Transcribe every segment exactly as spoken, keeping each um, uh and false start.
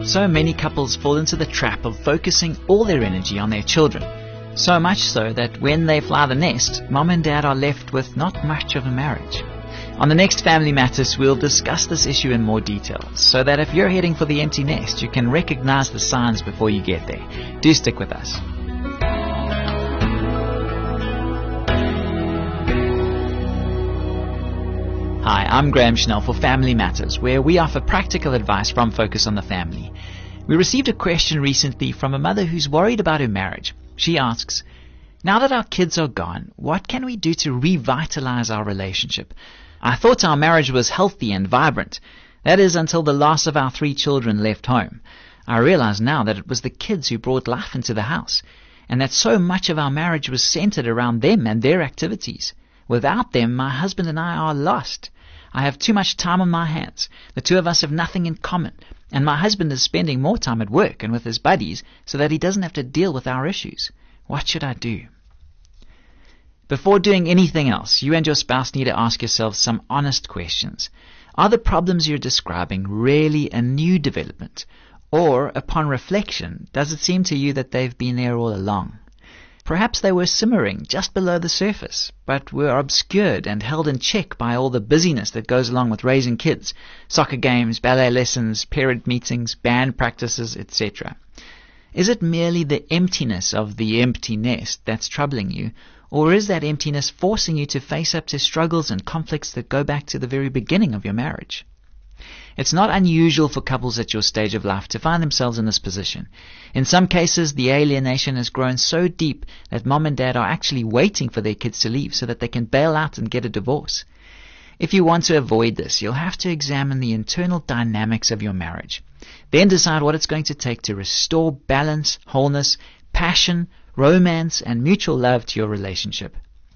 So many couples fall into the trap of focusing all their energy on their children. So much so that when they fly the nest, mom and dad are left with not much of a marriage. On the next Family Matters, we'll discuss this issue in more detail, so that if you're heading for the empty nest, you can recognize the signs before you get there. Do stick with us. Hi, I'm Graham Schnell for Family Matters, where we offer practical advice from Focus on the Family. We received a question recently from a mother who's worried about her marriage. She asks, now that our kids are gone, what can we do to revitalize our relationship? I thought our marriage was healthy and vibrant. That is, until the loss of our three children left home. I realize now that it was the kids who brought life into the house, and that so much of our marriage was centered around them and their activities. Without them, my husband and I are lost. I have too much time on my hands. The two of us have nothing in common, and my husband is spending more time at work and with his buddies so that he doesn't have to deal with our issues. What should I do? Before doing anything else, you and your spouse need to ask yourselves some honest questions. Are the problems you're describing really a new development? Or, upon reflection, does it seem to you that they've been there all along? Perhaps they were simmering just below the surface, but were obscured and held in check by all the busyness that goes along with raising kids, soccer games, ballet lessons, parent meetings, band practices, et cetera. Is it merely the emptiness of the empty nest that's troubling you, or is that emptiness forcing you to face up to struggles and conflicts that go back to the very beginning of your marriage? It's not unusual for couples at your stage of life to find themselves in this position. In some cases, the alienation has grown so deep that mom and dad are actually waiting for their kids to leave so that they can bail out and get a divorce. If you want to avoid this, you'll have to examine the internal dynamics of your marriage. Then decide what it's going to take to restore balance, wholeness, passion, romance, and mutual love to your relationship.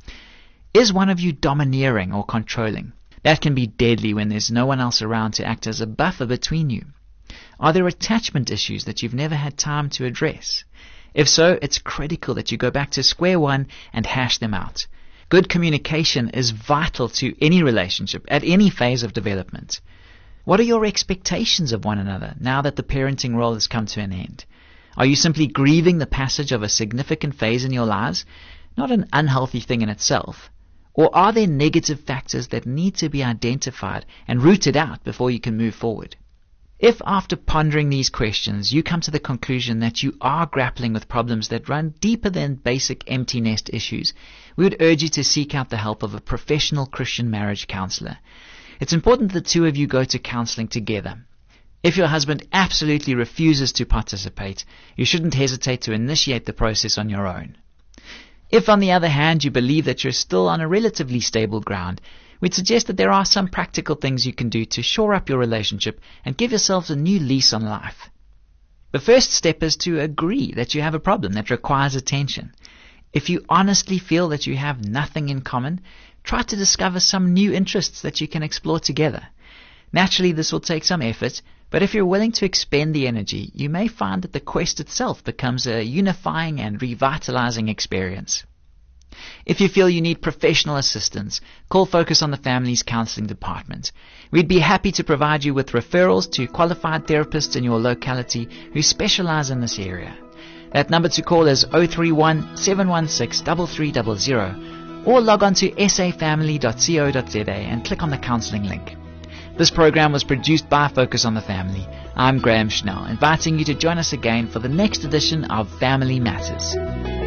Is one of you domineering or controlling? That can be deadly when there's no one else around to act as a buffer between you. Are there attachment issues that you've never had time to address? If so, it's critical that you go back to square one and hash them out. Good communication is vital to any relationship at any phase of development. What are your expectations of one another now that the parenting role has come to an end? Are you simply grieving the passage of a significant phase in your lives? Not an unhealthy thing in itself. Or are there negative factors that need to be identified and rooted out before you can move forward? If after pondering these questions you come to the conclusion that you are grappling with problems that run deeper than basic empty nest issues, we would urge you to seek out the help of a professional Christian marriage counselor. It's important that the two of you go to counseling together. If your husband absolutely refuses to participate, you shouldn't hesitate to initiate the process on your own. If, on the other hand, you believe that you're still on a relatively stable ground, we'd suggest that there are some practical things you can do to shore up your relationship and give yourselves a new lease on life. The first step is to agree that you have a problem that requires attention. If you honestly feel that you have nothing in common, try to discover some new interests that you can explore together. Naturally, this will take some effort, but if you're willing to expend the energy, you may find that the quest itself becomes a unifying and revitalizing experience. If you feel you need professional assistance, call Focus on the Family's counseling department. We'd be happy to provide you with referrals to qualified therapists in your locality who specialize in this area. That number to call is zero three one, seven one six, three three zero zero or log on to s a family dot co dot z a and click on the counseling link. This program was produced by Focus on the Family. I'm Graham Schnell, inviting you to join us again for the next edition of Family Matters.